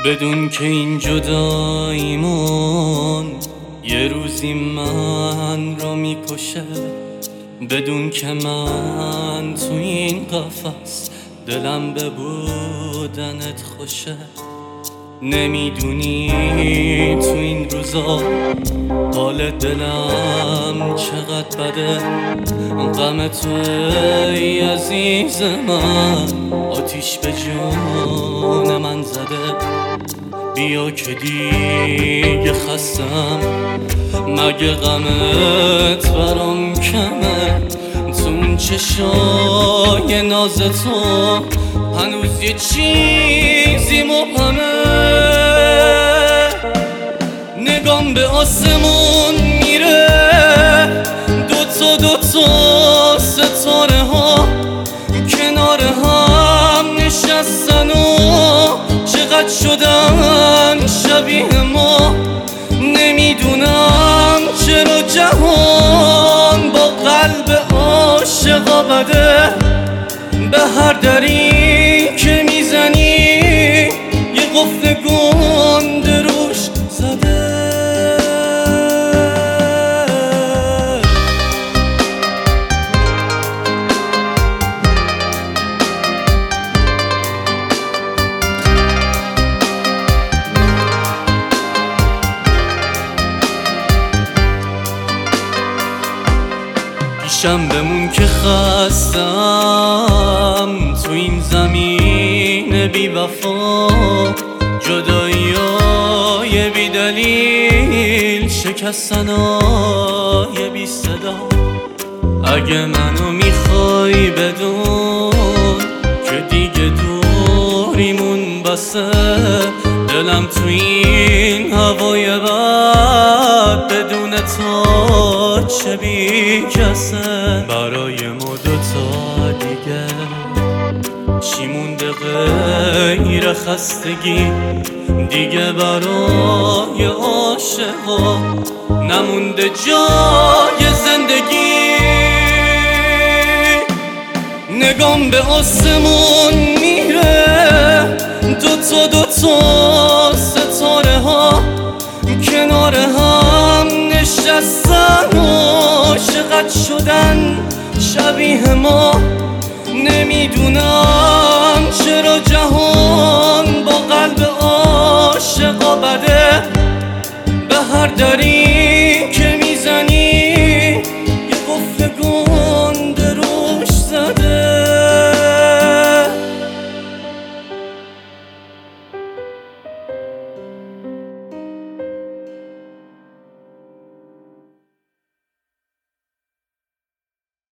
بدون که این جداییمون یه روزی من رو میکشه، بدون که من تو این قفس دلم به بودنت خوشه. نمیدونی تو این روزا حال دلم چقدر بده، غم تو ای عزیز من آتیش به جون من زده. بیا که دیگه خستم، مگه غمت برام کمه؟ تو اون چشای ناز تو هنوز یه چیزی مبهمه. نگام به آسمون میره، دوتا ستاره ها کنار هم نشستن و چقدر شدن شبیه ما. نمیدونم چرا جهان با قلب عاشقا بده، به هر دری که میزنی یه قفل گنده روش زده. پیشم بمون که خستم تو این زمین بی وفا، جدایی‌های بی دلیل، شکستن‌های بی صدا. اگه منو میخوای بدون که دیگه دوریمون بسه، دلم تو این هوای بد بدون تو چه بی کسه. برای ما دوتا دیگه چی مونده غیر خستگی؟ دیگه برای عاشقا نمونده جای زندگی. نگام به آسمون میره، دوتا ستاره ها کنار هم نشستن و عاشقت شدن شبیه ما. نمیدونم چرا جهان با قلب عاشقا بده، به هر دری